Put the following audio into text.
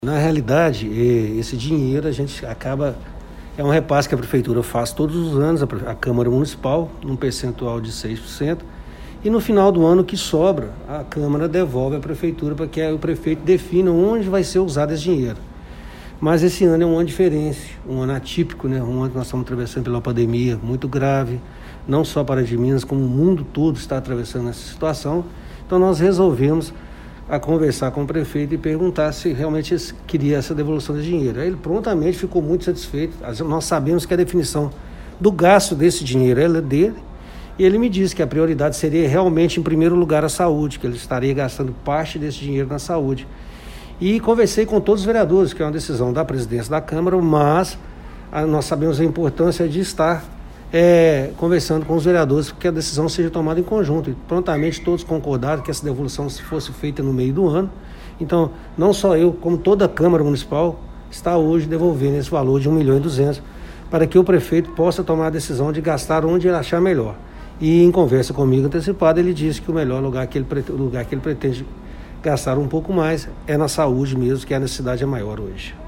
Na realidade, esse dinheiro a gente acaba... É um repasse que a Prefeitura faz todos os anos, a Câmara Municipal, num percentual de 6%, e no final do ano que sobra, a Câmara devolve à Prefeitura para que o prefeito defina onde vai ser usado esse dinheiro. Mas esse ano é um ano diferente, um ano atípico, né? Um ano que nós estamos atravessando pela pandemia muito grave, não só para de Minas, como o mundo todo está atravessando essa situação. Então nós resolvemos conversar com o prefeito e perguntar se realmente queria essa devolução de dinheiro. Aí ele prontamente ficou muito satisfeito. Nós sabemos que a definição do gasto desse dinheiro é dele, e ele me disse que a prioridade seria realmente, em primeiro lugar, a saúde, que ele estaria gastando parte desse dinheiro na saúde. E conversei com todos os vereadores, que é uma decisão da presidência da Câmara, mas nós sabemos a importância de estar conversando com os vereadores para que a decisão seja tomada em conjunto. E prontamente todos concordaram que essa devolução fosse feita no meio do ano. Então, não só eu, como toda a Câmara Municipal, está hoje devolvendo esse valor de 1.200.000 para que o prefeito possa tomar a decisão de gastar onde ele achar melhor. E em conversa comigo antecipada, ele disse que o melhor lugar que ele pretende gastar um pouco mais é na saúde mesmo, que a necessidade é maior hoje.